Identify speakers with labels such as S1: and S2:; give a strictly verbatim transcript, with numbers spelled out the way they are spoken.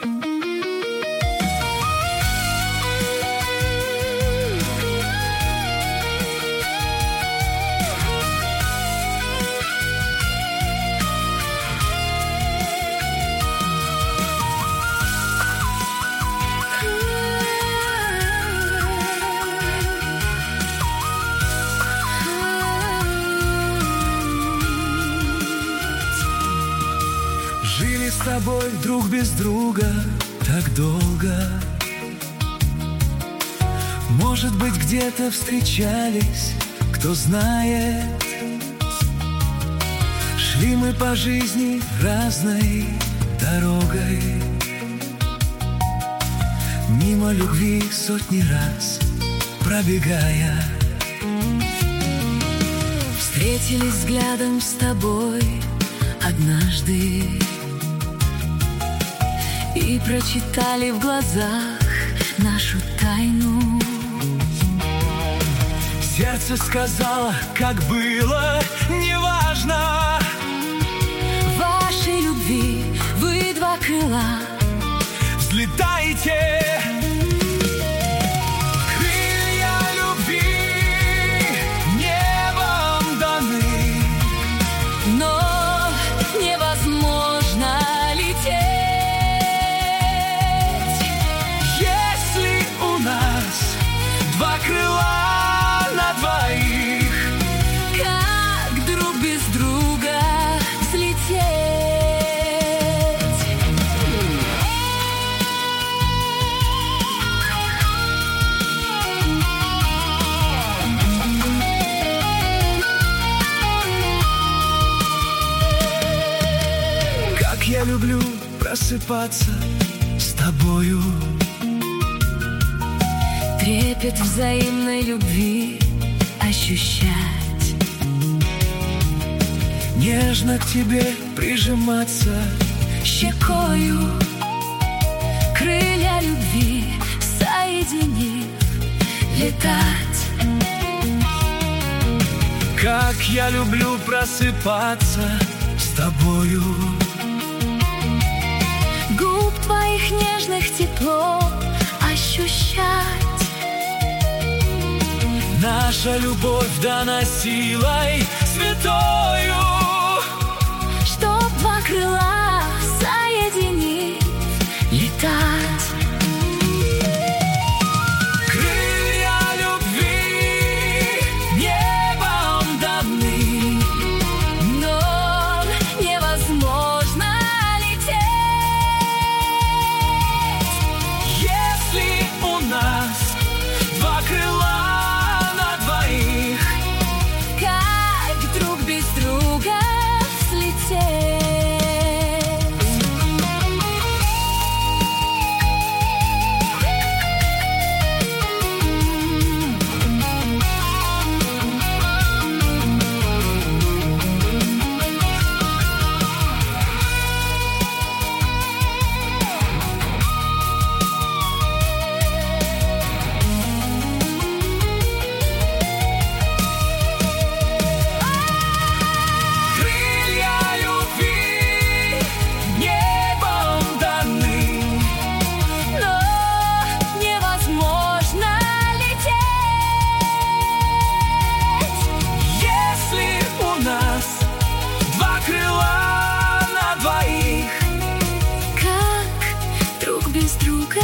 S1: Жили с тобой друг без друга так долго. Может быть, где-то встречались, кто знает. Шли мы по жизни разной дорогой, мимо любви сотни раз пробегая.
S2: Встретились взглядом с тобой однажды и прочитали в глазах нашу тайну.
S1: Сердце сказала, как было, неважно.
S2: Вашей любви вы два крыла,
S1: взлетайте. Крылья любви небом даны,
S2: но невозможно лететь,
S1: если у нас два крыла на двоих.
S2: как друг без друга взлететь.
S1: Как я люблю просыпаться с тобою,
S2: Трепет взаимной любви ощущать,
S1: нежно к тебе прижиматься
S2: щекою крылья любви соединив, летать.
S1: Как я люблю просыпаться с тобою,
S2: Губ твоих нежных тепло ощущать.
S1: наша любовь дана силой святою.
S2: Чтоб два крыла соединив, летать.
S1: Крылья любви небом даны,
S2: Но невозможно лететь,
S1: если у нас два крыла на двоих.
S2: как друг без друга взлететь.
S1: Крылья любви небом даны,
S2: Но невозможно лететь,
S1: если у нас два крыла на двоих.
S2: как друг без друга